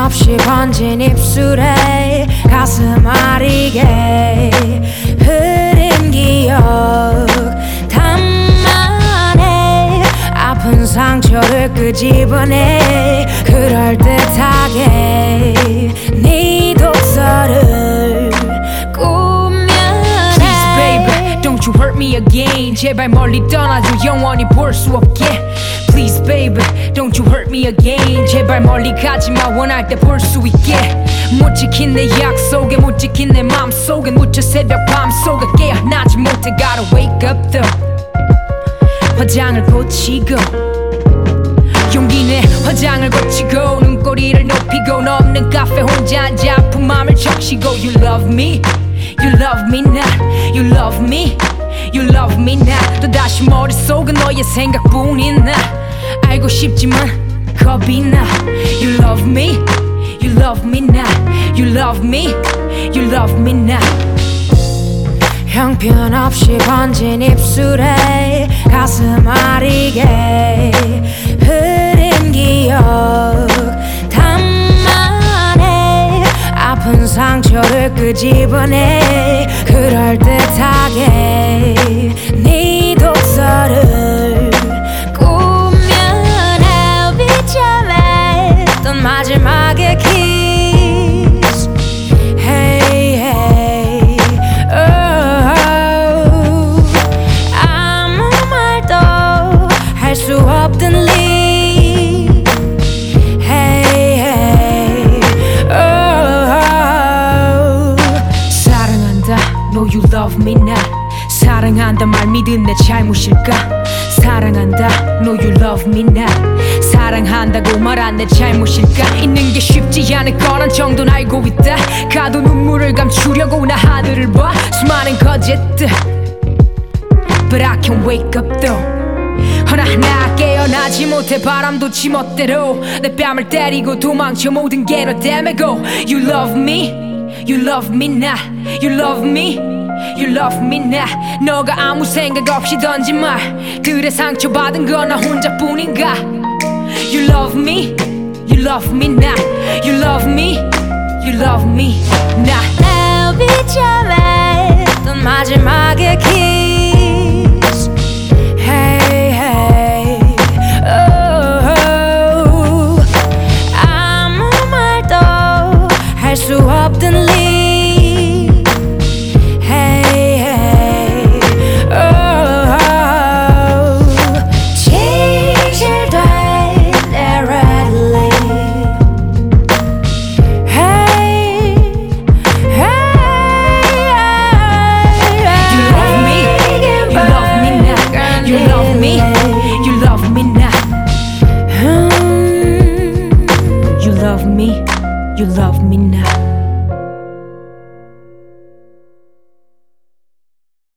형편없이 번진 입술에 가슴 아리게 흐린 기억 담아내 아픈 상처를 끄집어내 그럴듯하게 네 독서를 꾸며내 Please baby don't you hurt me again 제발 멀리 떠나줘 영원히 볼 수 없게 Please baby don't you hurt me again 제발 멀리 가지마 원할 때 볼 수 있게 못 지킨 내 약속에 못 지킨 내 맘속에 묻혀 새벽 밤속에 깨어나지 못해 Gotta wake up though 화장을 고치고 용기 내 화장을 고치고 눈꼬리를 높이고 너 없는 카페 혼자 앉아 아픈 맘을 적시고 You love me You love me not You love me You love me not 또다시 머릿속은 너의 생각뿐인 나 알고 싶지만 겁이 나 You love me You love me not You love me You love me not 형편없이 번진 입술에 가슴 아리게 흐린 기억 담아내 아픈 상처를 끄집어내 그럴듯하게 네 독서를 꾸며내 비참했던 마지막의 kiss Hey hey oh 아무 말도 할 수 없던 리 Hey hey oh 사랑한다 No you love me not 사랑한다 말 믿은 내 잘못일까 사랑한다 No you love me not 사랑한다고 말한 내 잘못일까 있는 게 쉽지 않을 거란 정도는 알고 있다 가도 눈물을 감추려고 나 하늘을 봐 수많은 거짓들 But I can wake up though 허나 깨어나지 못해 바람도 지멋대로 내 뺨을 때리고 도망쳐 모든 게 너 때문이고 You love me You love me not You love me You love me not 너가 아무 생각 없이 던진 말들에 상처받은 건 나 혼자뿐인가 You love me You love me not You love me You love me not 날 비참했던 마지막의 kiss Hey hey oh 아무 말도 할 수 없던 리 Hey hey oh 진실된 내 red lip Hey hey You love me You love me not You love me You love me not You love me You love me not